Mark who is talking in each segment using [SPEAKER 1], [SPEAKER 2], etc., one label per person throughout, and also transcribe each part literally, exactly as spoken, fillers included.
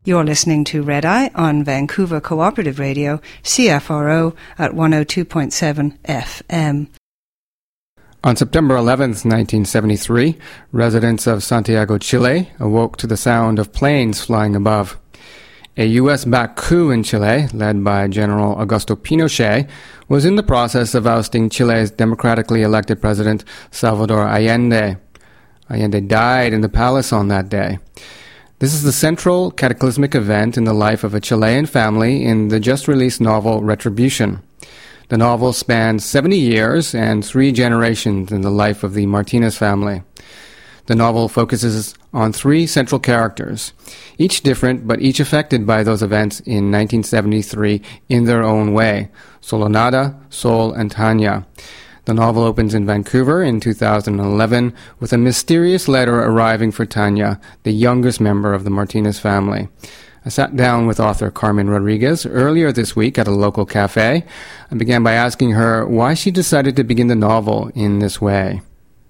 [SPEAKER 1] You're listening to Red Eye on Vancouver Cooperative Radio, C F R O, at one oh two point seven F M.
[SPEAKER 2] On September eleventh, nineteen seventy-three, residents of Santiago, Chile, awoke to the sound of planes flying above. A U S-backed coup in Chile, led by General Augusto Pinochet, was in the process of ousting Chile's democratically elected president, Salvador Allende. Allende died in the palace on that day. This is the central cataclysmic event in the life of a Chilean family in the just-released novel Retribution. The novel spans seventy years and three generations in the life of the Martinez family. The novel focuses on three central characters, each different but each affected by those events in nineteen seventy-three in their own way: Solonada, Sol, and Tanya. The novel opens in Vancouver in two thousand eleven with a mysterious letter arriving for Tanya, the youngest member of the Martinez family. I sat down with author Carmen Rodriguez earlier this week at a local cafe. I began by asking her why she decided to begin the novel in this way.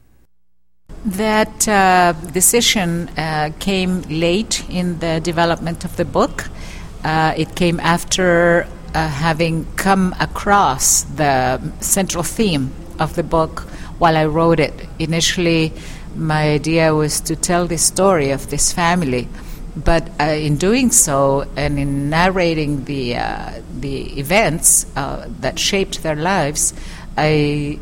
[SPEAKER 3] That uh, decision uh, came late in the development of the book. Uh, it came after uh, having come across the central theme of the book while I wrote it. Initially, my idea was to tell the story of this family, but uh, in doing so and in narrating the uh, the events uh, that shaped their lives, I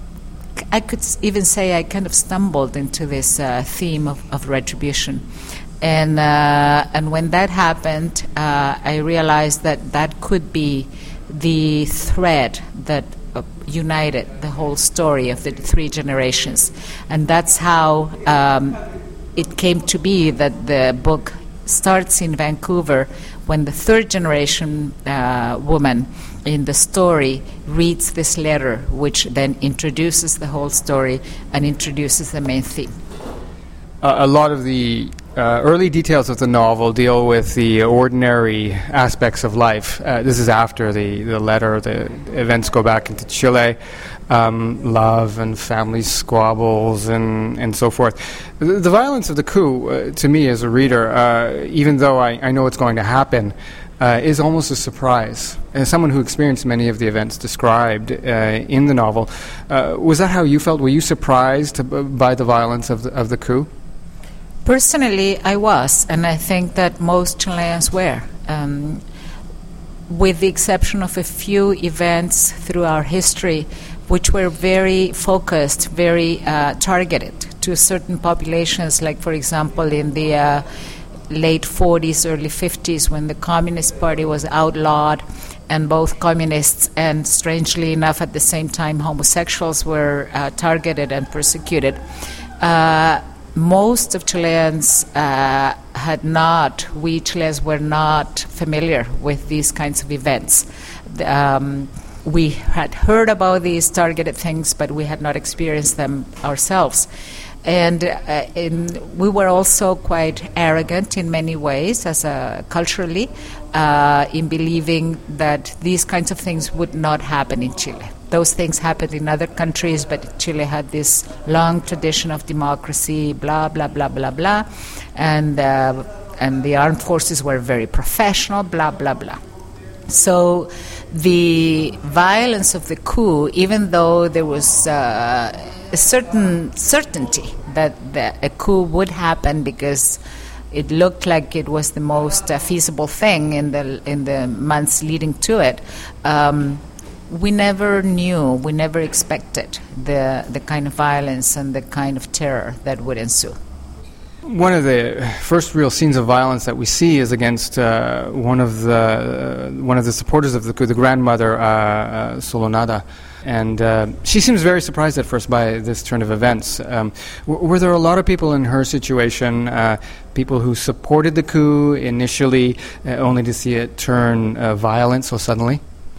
[SPEAKER 3] I could even say I kind of stumbled into this uh, theme of, of retribution. And uh, and when that happened, uh, I realized that that could be the thread that uh, united the whole story of the three generations. And that's how um, it came to be that the book starts in Vancouver when the third generation uh, woman in the story reads this letter, which then introduces the whole story and introduces the main theme.
[SPEAKER 2] Uh, a lot of the uh, early details of the novel deal with the ordinary aspects of life. Uh, this is after the, the letter, the events go back into Chile, um, love and family squabbles and, and so forth. The, the violence of the coup, uh, to me as a reader, uh, even though I, I know it's going to happen, Uh, is almost a surprise. As someone who experienced many of the events described uh, in the novel, uh, was that how you felt? Were you surprised b- by the violence of the, of the coup?
[SPEAKER 3] Personally, I was, and I think that most Chileans were. Um, with the exception of a few events through our history, which were very focused, very uh, targeted to certain populations, like, for example, in the uh, late forties, early fifties, when the Communist Party was outlawed, and both communists and, strangely enough, at the same time, homosexuals were uh, targeted and persecuted. Uh, most of Chileans uh, had not, we Chileans were not familiar with these kinds of events. Um, we had heard about these targeted things, but we had not experienced them ourselves. And uh, in, we were also quite arrogant in many ways, as a, culturally, uh, in believing that these kinds of things would not happen in Chile. Those things happened in other countries, but Chile had this long tradition of democracy, blah, blah, blah, blah, blah. And, uh, and the armed forces were very professional, blah, blah, blah. So the violence of the coup, even though there was uh, a certain certainty that the, a coup would happen because it looked like it was the most uh, feasible thing in the in the months leading to it, um, we never knew, we never expected the the kind of violence and the kind of terror that would ensue.
[SPEAKER 2] One of the first real scenes of violence that we see is against uh, one of the uh, one of the supporters of the coup, the grandmother uh, uh, Solonada, and uh, she seems very surprised at first by this turn of events. Um, w- were there a lot of people in her situation, uh, people who supported the coup initially, uh, only to see it turn uh, violent so suddenly?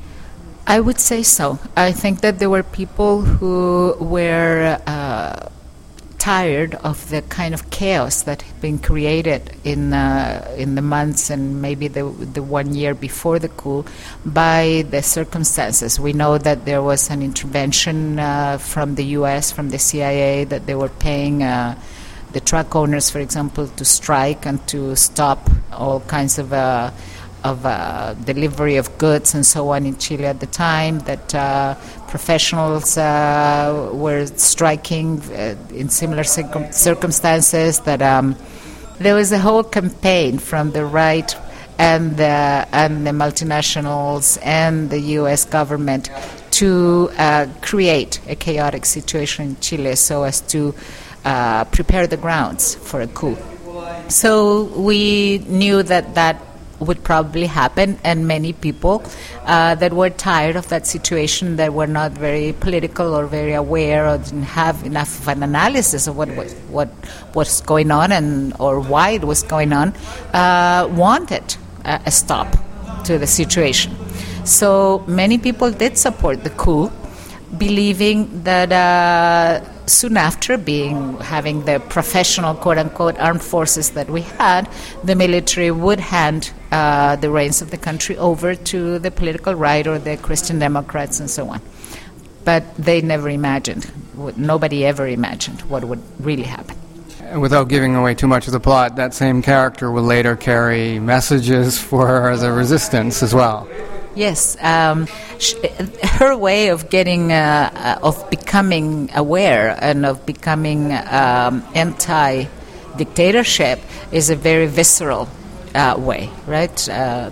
[SPEAKER 3] I would say so. I think that there were people who were Uh, tired of the kind of chaos that had been created in uh, in the months and maybe the the one year before the coup by the circumstances. We know that there was an intervention uh, from the U S, from the C I A, that they were paying uh, the truck owners, for example, to strike and to stop all kinds of uh, of uh, delivery of goods and so on in Chile at the time, that uh, professionals uh, were striking uh, in similar circum- circumstances, that um, there was a whole campaign from the right and the, and the multinationals and the U S government to uh, create a chaotic situation in Chile so as to uh, prepare the grounds for a coup. So we knew that that would probably happen, and many people uh, that were tired of that situation, that were not very political or very aware or didn't have enough of an analysis of what was, what was going on and or why it was going on, uh, wanted a, a stop to the situation. So many people did support the coup, believing that uh, soon after being having the professional quote-unquote armed forces that we had, the military would hand uh, the reins of the country over to the political right or the Christian Democrats and so on. But they never imagined, nobody ever imagined what would really happen.
[SPEAKER 2] Without giving away too much of the plot, that same character will later carry messages for the resistance as well.
[SPEAKER 3] Yes, um, sh- her way of getting, uh, uh, of becoming aware and of becoming um, anti-dictatorship is a very visceral uh, way, right? Uh,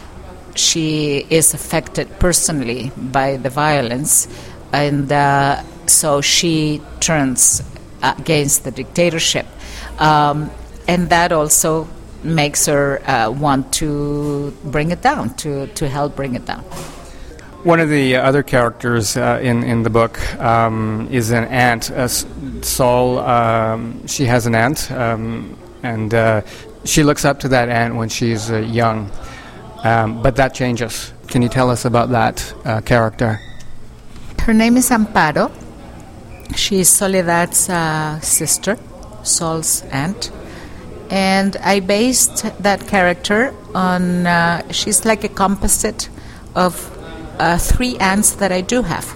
[SPEAKER 3] she is affected personally by the violence, and uh, so she turns against the dictatorship, um, and that also makes her uh, want to bring it down, to, to help bring it down.
[SPEAKER 2] One of the other characters uh, in, in the book um, is an aunt. Uh, Sol, um, she has an aunt, um, and uh, she looks up to that aunt when she's uh, young. Um, but that changes. Can you tell us about that uh, character?
[SPEAKER 3] Her name is Amparo. She is Soledad's uh, sister, Sol's aunt. And I based that character on, uh, she's like a composite of uh, three aunts that I do have.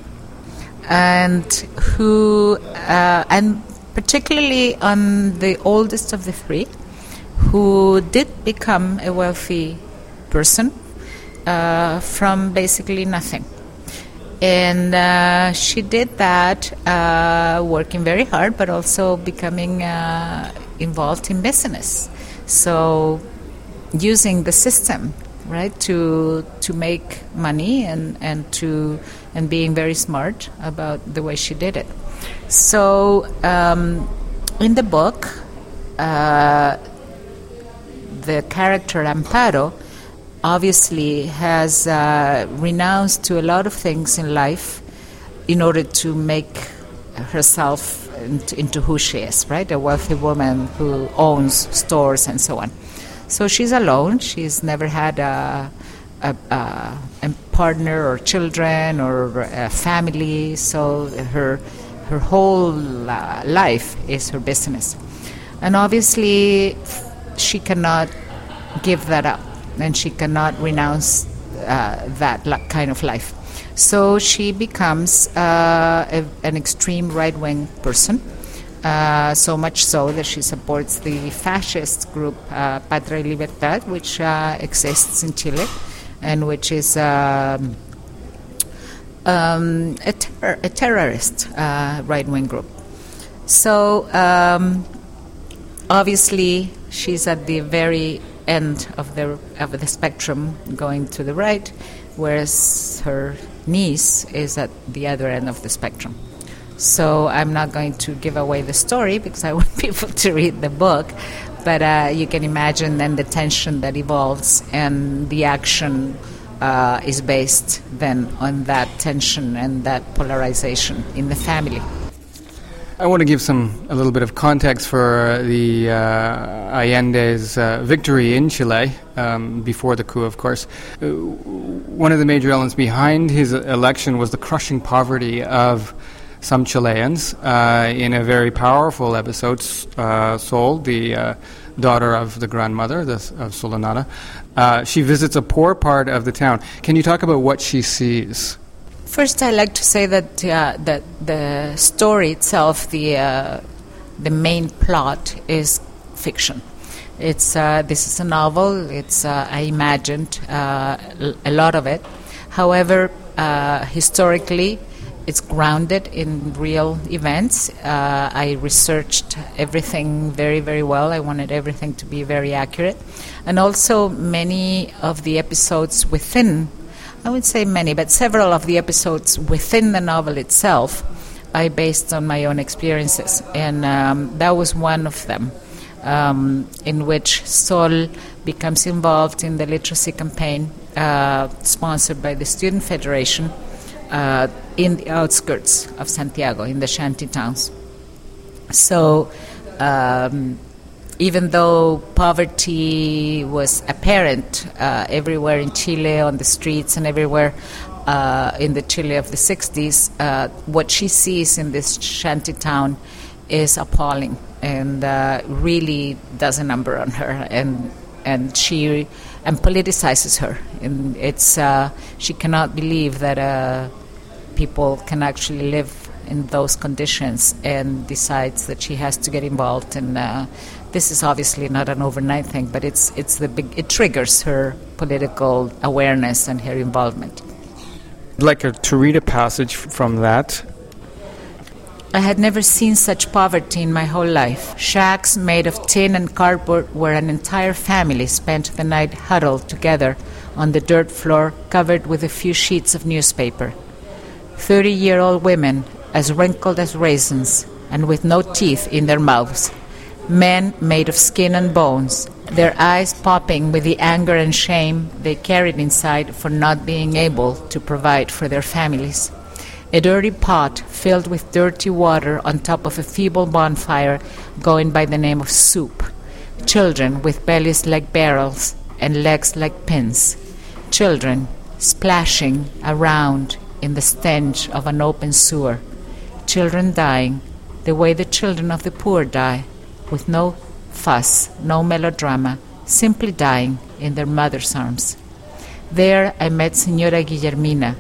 [SPEAKER 3] And who, uh, and particularly on the oldest of the three, who did become a wealthy person uh, from basically nothing. And uh, she did that uh, working very hard, but also becoming uh, involved in business. So using the system, right, to to make money and, and to and being very smart about the way she did it. So um, in the book, uh, the character Amparo obviously has uh, renounced to a lot of things in life in order to make herself into, into who she is, right? A wealthy woman who owns stores and so on. So she's alone. She's never had a, a, a, a partner or children or a family. So her her whole uh, life is her business, and obviously she cannot give that up. And she cannot renounce uh, that li- kind of life. So she becomes uh, a, an extreme right-wing person, uh, so much so that she supports the fascist group uh, Patria y Libertad, which uh, exists in Chile, and which is um, um, a, ter- a terrorist uh, right-wing group. So um, obviously she's at the very end of the of the spectrum, going to the right, whereas her niece is at the other end of the spectrum. So I'm not going to give away the story because I want people to read the book, but uh, you can imagine then the tension that evolves, and the action uh, is based then on that tension and that polarization in the family.
[SPEAKER 2] I want to give some a little bit of context for the uh, Allende's uh, victory in Chile um, before the coup, of course. Uh, one of the major elements behind his election was the crushing poverty of some Chileans. Uh, in a very powerful episode, uh, Sol, the uh, daughter of the grandmother the, of Solanara, uh, she visits a poor part of the town. Can you talk about what she sees?
[SPEAKER 3] First, I like to say that uh, that the story itself, the uh, the main plot is fiction. It's uh, this is a novel. It's uh, I imagined uh, a lot of it. However, uh, historically, it's grounded in real events. Uh, I researched everything very, very well. I wanted everything to be very accurate. And also many of the episodes within, I would say many, but several of the episodes within the novel itself, I based on my own experiences. And um, that was one of them, um, in which Sol becomes involved in the literacy campaign uh, sponsored by the Student Federation, Uh, in the outskirts of Santiago, in the shanty towns. So um, even though poverty was apparent uh, everywhere in Chile, on the streets and everywhere uh, in the Chile of the sixties, uh, what she sees in this shanty town is appalling and uh, really does a number on her, and and she and politicizes her. And it's uh, she cannot believe that uh, people can actually live in those conditions, and decides that she has to get involved. And uh, this is obviously not an overnight thing, but it's it's the big it triggers her political awareness and her involvement.
[SPEAKER 2] I'd like to read a passage from that.
[SPEAKER 3] I had never seen such poverty in my whole life. Shacks made of tin and cardboard where an entire family spent the night huddled together on the dirt floor covered with a few sheets of newspaper. Thirty-year-old women, as wrinkled as raisins, and with no teeth in their mouths. Men made of skin and bones, their eyes popping with the anger and shame they carried inside for not being able to provide for their families. A dirty pot filled with dirty water on top of a feeble bonfire going by the name of soup. Children with bellies like barrels and legs like pins. Children splashing around in the stench of an open sewer. Children dying the way the children of the poor die, with no fuss, no melodrama, simply dying in their mother's arms. There I met Señora Guillermina.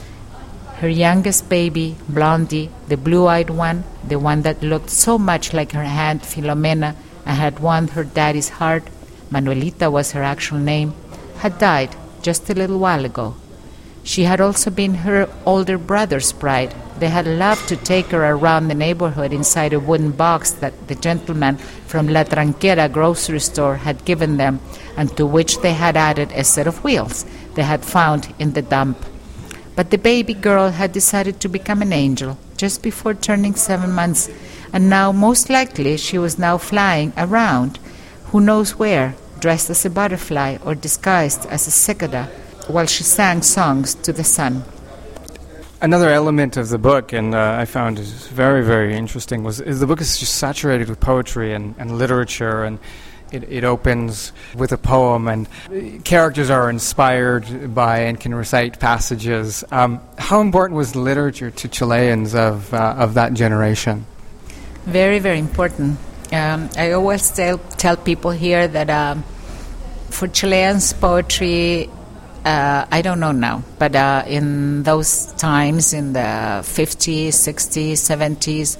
[SPEAKER 3] Her youngest baby, Blondie, the blue-eyed one, the one that looked so much like her aunt Filomena and had won her daddy's heart, Manuelita was her actual name, had died just a little while ago. She had also been her older brother's bride. They had loved to take her around the neighborhood inside a wooden box that the gentleman from La Tranquera grocery store had given them, and to which they had added a set of wheels they had found in the dump. But the baby girl had decided to become an angel just before turning seven months, and now most likely she was now flying around, who knows where, dressed as a butterfly or disguised as a cicada, while she sang songs to the sun.
[SPEAKER 2] Another element of the book, and uh, I found it very, very interesting, was is the book is just saturated with poetry and, and literature, and it, it opens with a poem, and characters are inspired by and can recite passages. Um, how important was literature to Chileans of uh, of that generation?
[SPEAKER 3] Very, very important. Um, I always tell, tell people here that um, for Chileans, poetry, uh, I don't know now, but uh, in those times, in the fifties, sixties, seventies,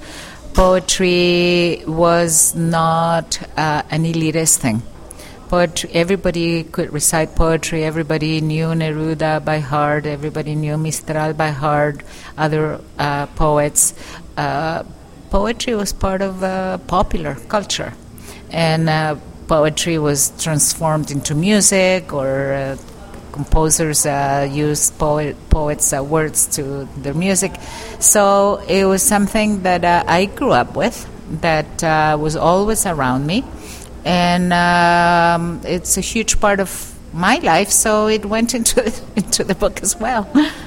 [SPEAKER 3] poetry was not uh, an elitist thing. Poetry, everybody could recite poetry. Everybody knew Neruda by heart. Everybody knew Mistral by heart, other uh, poets. Uh, poetry was part of uh, popular culture. And uh, poetry was transformed into music, or uh, composers uh, used poet, poets' uh, words to their music. So it was something that uh, I grew up with, that uh, was always around me. And um, it's a huge part of my life, so it went into into the book as well.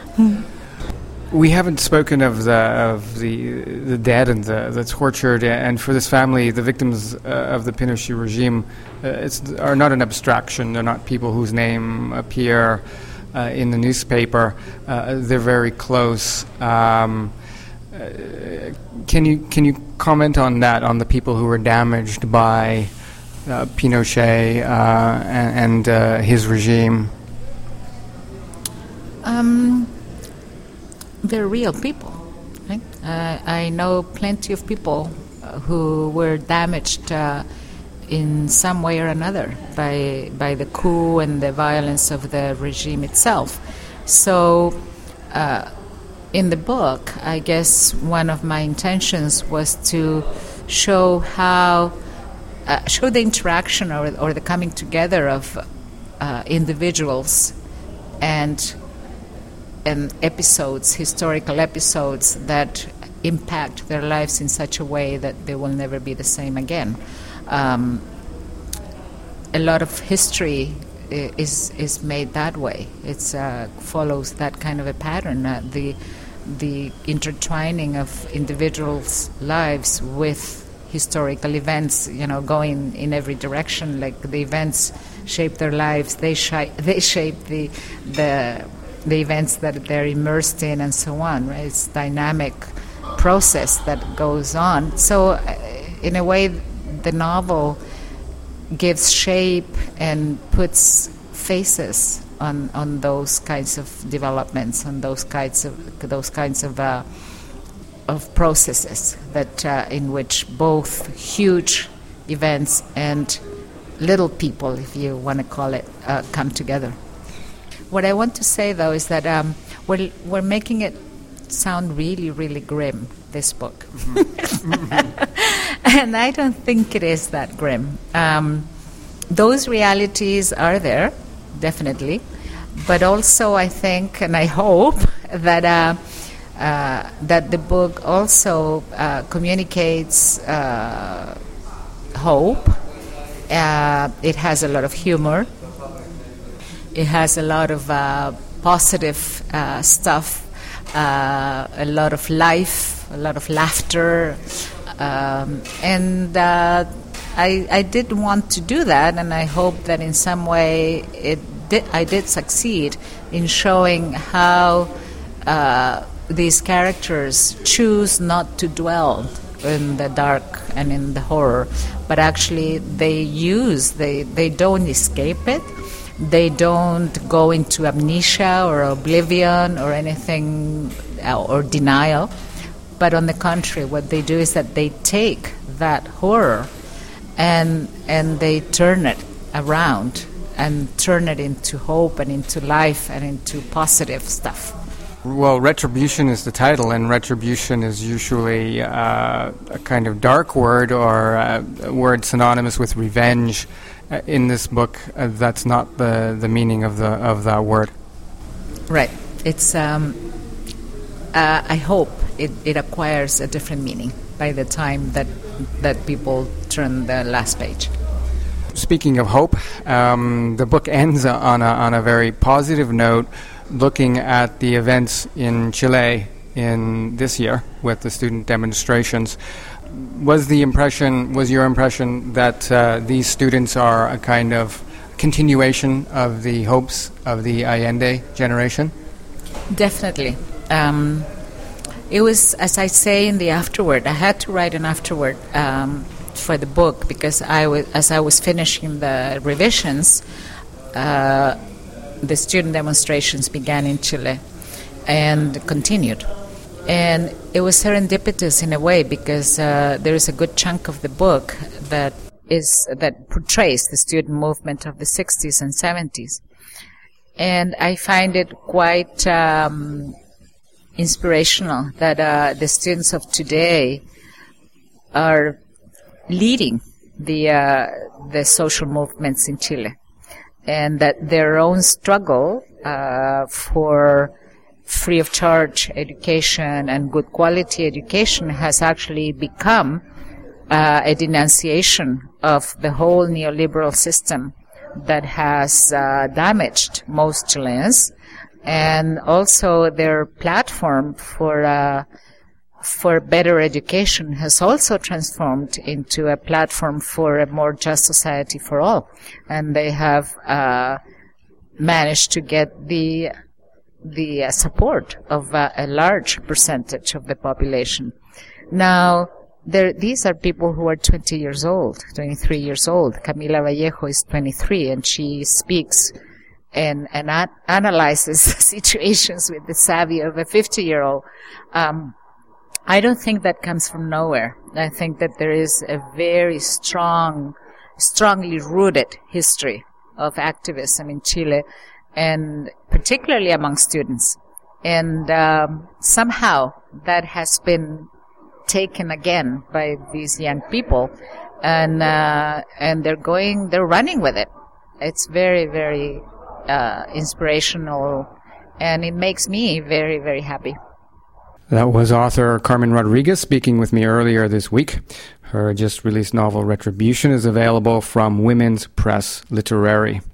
[SPEAKER 2] We haven't spoken of the of the the dead and the, the tortured, and for this family, the victims uh, of the Pinochet regime uh, it's, are not an abstraction. They're not people whose name appear uh, in the newspaper. Uh, they're very close. Um, uh, can you can you comment on that, on the people who were damaged by uh, Pinochet uh, and, and uh, his regime?
[SPEAKER 3] Um. They're real people, right? Uh, I know plenty of people uh, uh, who were damaged uh, in some way or another by by the coup and the violence of the regime itself. So uh, in the book, I guess one of my intentions was to show how, uh, show the interaction or, or the coming together of uh, individuals and and episodes, historical episodes that impact their lives in such a way that they will never be the same again. Um, a lot of history is is made that way. It uh, follows that kind of a pattern. Uh, the the intertwining of individuals' lives with historical events, you know, going in every direction. Like the events shape their lives, they shi- they shape the the the events that they're immersed in, and so on. Right? It's a dynamic process that goes on. So, uh, in a way, the novel gives shape and puts faces on, on those kinds of developments, on those kinds of those kinds of uh, of processes that uh, in which both huge events and little people, if you want to call it, uh, come together. What I want to say, though, is that um, we're we're making it sound really, really grim, this book. Mm-hmm. And I don't think it is that grim. Um, those realities are there, definitely. But also I think, and I hope, that uh, uh, that the book also uh, communicates uh, hope. Uh, it has a lot of humor. It has a lot of uh, positive uh, stuff. Uh, a lot of life, a lot of laughter, um, and uh, I, I did want to do that, and I hope that in some way it did, I did succeed in showing how uh, these characters choose not to dwell in the dark and in the horror, but actually they use, they, they don't escape it. They don't go into amnesia or oblivion or anything, uh, or denial. But on the contrary, what they do is that they take that horror and and they turn it around and turn it into hope and into life and into positive stuff.
[SPEAKER 2] Well, retribution is the title, and retribution is usually uh, a kind of dark word or uh, a word synonymous with revenge. Uh, in this book, uh, that's not the, the meaning of the of that word.
[SPEAKER 3] Right. It's. Um, uh, I hope it, it acquires a different meaning by the time that that people turn the last page.
[SPEAKER 2] Speaking of hope, um, the book ends on a on a very positive note, looking at the events in Chile in this year with the student demonstrations. Was the impression, was your impression that uh, these students are a kind of continuation of the hopes of the Allende generation?
[SPEAKER 3] Definitely. Um, it was, as I say in the afterword, I had to write an afterword um, for the book because I was, as I was finishing the revisions, uh, the student demonstrations began in Chile and continued. And it was serendipitous in a way because uh, there is a good chunk of the book that is that portrays the student movement of the sixties and seventies. And I find it quite um, inspirational that uh, the students of today are leading the uh, the social movements in Chile, and that their own struggle uh, for free of charge education and good quality education has actually become uh, a denunciation of the whole neoliberal system that has uh, damaged most Chileans, and also their platform for uh, for better education has also transformed into a platform for a more just society for all, and they have uh, managed to get the the uh, support of uh, a large percentage of the population. Now, there, these are people who are twenty years old, twenty-three years old. Camila Vallejo is twenty-three, and she speaks and, and a- analyzes situations with the savvy of a fifty-year-old. Um, I don't think that comes from nowhere. I think that there is a very strong, strongly rooted history of activism in Chile, and particularly among students. And um, somehow that has been taken again by these young people, and uh, and they're going, they're running with it. It's very, very uh, inspirational, and it makes me very, very happy.
[SPEAKER 2] That was author Carmen Rodriguez speaking with me earlier this week. Her just-released novel Retribution is available from Women's Press Literary.